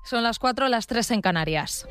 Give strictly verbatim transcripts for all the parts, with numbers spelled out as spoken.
Son las cuatro, las tres en Canarias.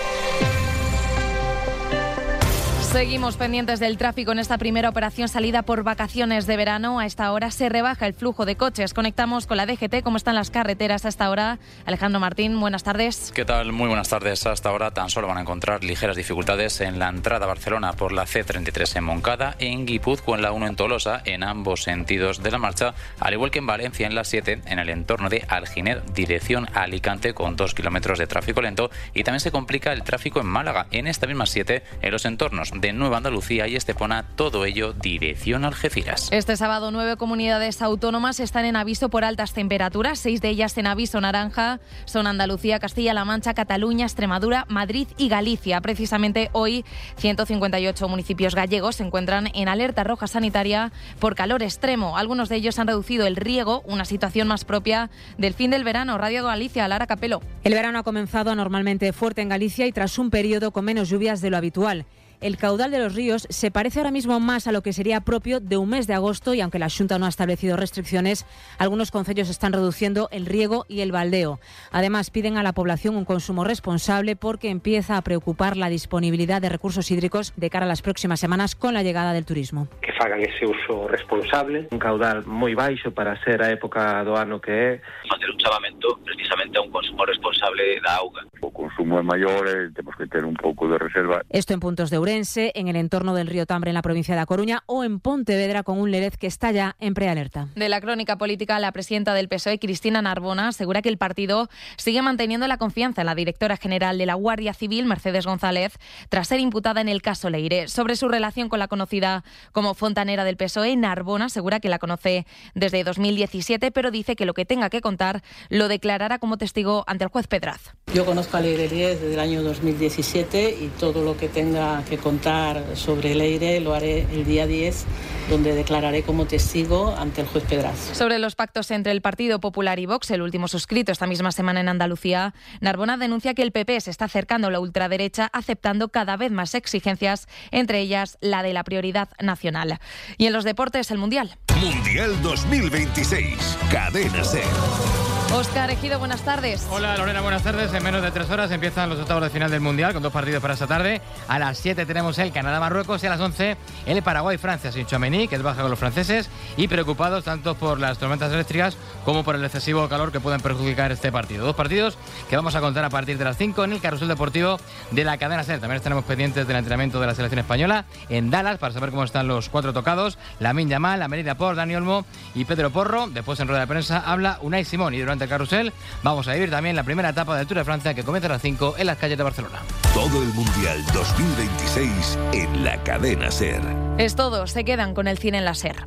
Seguimos pendientes del tráfico en esta primera operación salida por vacaciones de verano. A esta hora se rebaja el flujo de coches. Conectamos con la D G T. ¿Cómo están las carreteras a esta hora? Alejandro Martín, buenas tardes. ¿Qué tal? Muy buenas tardes. Hasta ahora tan solo van a encontrar ligeras dificultades en la entrada a Barcelona por la C treinta y tres en Moncada, en Guipúzcoa en la uno en Tolosa, en ambos sentidos de la marcha, al igual que en Valencia en la siete, en el entorno de Alginer, dirección a Alicante, con dos kilómetros de tráfico lento. Y también se complica el tráfico en Málaga, en esta misma siete, en los entornos de Nueva Andalucía y Estepona, todo ello dirección Algeciras. Este sábado nueve comunidades autónomas están en aviso por altas temperaturas, seis de ellas en aviso naranja, son Andalucía, Castilla-La Mancha, Cataluña, Extremadura, Madrid y Galicia. Precisamente hoy ciento cincuenta y ocho municipios gallegos se encuentran en alerta roja sanitaria por calor extremo. Algunos de ellos han reducido el riego, una situación más propia del fin del verano. Radio Galicia, Lara Capelo. El verano ha comenzado anormalmente fuerte en Galicia y tras un periodo con menos lluvias de lo habitual. El caudal de los ríos se parece ahora mismo más a lo que sería propio de un mes de agosto y aunque la Xunta no ha establecido restricciones, algunos concellos están reduciendo el riego y el baldeo. Además, piden a la población un consumo responsable porque empieza a preocupar la disponibilidad de recursos hídricos de cara a las próximas semanas con la llegada del turismo. Que fagan ese uso responsable, un caudal moi baixo para ser a época do ano que é. Facer un chamamento precisamente a un consumo responsable da auga. O consumo é maior e temos que ter un pouco de reserva. Esto en puntos de Ourense, en el entorno del río Tambre en la provincia de A Coruña o en Pontevedra con un Lérez que está ya en prealerta. De la crónica política, la presidenta del P S O E, Cristina Narbona, asegura que el partido sigue manteniendo la confianza en la directora general de la Guardia Civil, Mercedes González, tras ser imputada en el caso Leire. Sobre su relación con la conocida como fontanera del P S O E, Narbona asegura que la conoce desde dos mil diecisiete, pero dice que lo que tenga que contar lo declarará como testigo ante el juez Pedraz. Yo conozco a Leire Díez desde el año dos mil diecisiete y todo lo que tenga que contar sobre Leire lo haré el día diez, donde declararé como testigo ante el juez Pedraz. Sobre los pactos entre el Partido Popular y Vox, el último suscrito esta misma semana en Andalucía, Narbona denuncia que el P P se está acercando a la ultraderecha, aceptando cada vez más exigencias, entre ellas la de la prioridad nacional. Y en los deportes, el Mundial. Mundial dos mil veintiséis, Cadena SER. Óscar Ejido, buenas tardes. Hola Lorena, buenas tardes. En menos de tres horas empiezan los octavos de final del Mundial con dos partidos para esta tarde. A las siete tenemos el Canadá-Marruecos y a las once el Paraguay-Francia sin Tchouaméni, que es baja con los franceses, y preocupados tanto por las tormentas eléctricas como por el excesivo calor que pueden perjudicar este partido. Dos partidos que vamos a contar a partir de las cinco en el carrusel deportivo de la cadena SER. También estaremos pendientes del entrenamiento de la selección española en Dallas para saber cómo están los cuatro tocados: Lamine Yamal, Amélie Laporte, Dani Olmo y Pedro Porro. Después en rueda de prensa habla Unai Simón y durante el carrusel vamos a vivir también la primera etapa del Tour de Francia que comienza a las cinco en las calles de Barcelona. Todo el Mundial dos mil veintiséis en la cadena SER. Es todo, se quedan con el cine en la SER.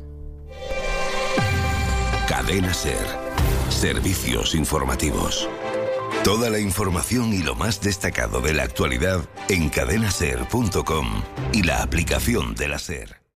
Cadena SER. Servicios informativos. Toda la información y lo más destacado de la actualidad en cadena ser punto com y la aplicación de la SER.